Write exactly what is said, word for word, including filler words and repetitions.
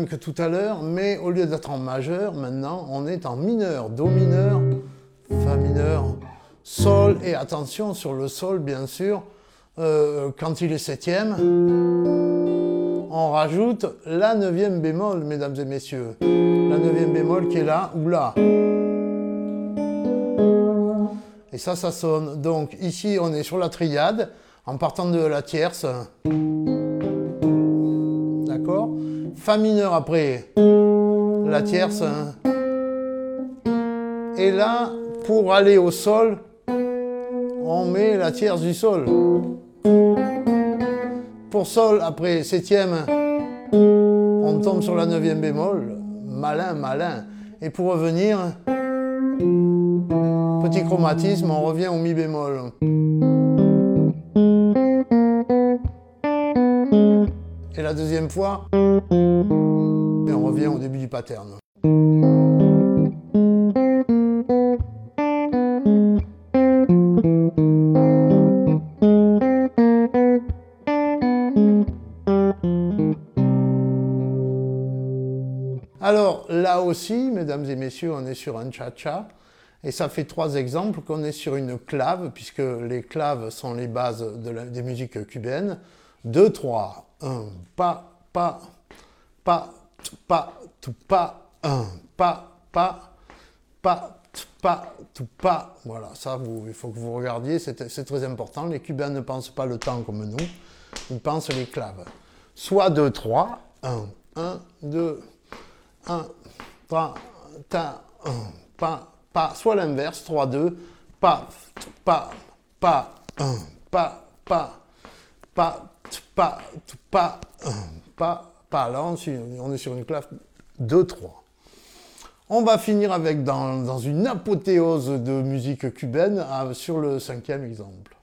même que tout à l'heure, mais au lieu d'être en majeur, maintenant, on est en mineur. Do mineur, Fa mineur, Sol, et attention, sur le Sol, bien sûr, euh, quand il est septième, on rajoute la neuvième bémol, mesdames et messieurs. La neuvième bémol qui est là ou là. Et ça, ça sonne. Donc ici, on est sur la triade, en partant de la tierce. D'accord? Fa mineur après la tierce. Et là, pour aller au Sol, on met la tierce du Sol. Pour Sol, après septième, on tombe sur la neuvième bémol. Malin, malin. Et pour revenir, petit chromatisme, on revient au mi bémol. Et la deuxième fois, et on revient au début du pattern. Alors là aussi, mesdames et messieurs, on est sur un cha-cha, et ça fait trois exemples qu'on est sur une clave, puisque les claves sont les bases de la, des musiques cubaines. deux, trois, un, pa, pa, pa, t, pa, tout, pa, un, pa, pa, pa, t, pa, tout, pa. Voilà, ça, vous, il faut que vous regardiez, c'est très important. Les Cubains ne pensent pas le temps comme nous, ils pensent les claves. Soit deux, trois, un, un, deux, un, pa, ta, un, pa, pa, soit l'inverse, trois, deux, pa, pa, pa, un, pa, pa, pa, pa, pa, un, pa, pa. Là, on est sur une clave deux, trois. On va finir avec, dans, dans une apothéose de musique cubaine, sur le cinquième exemple.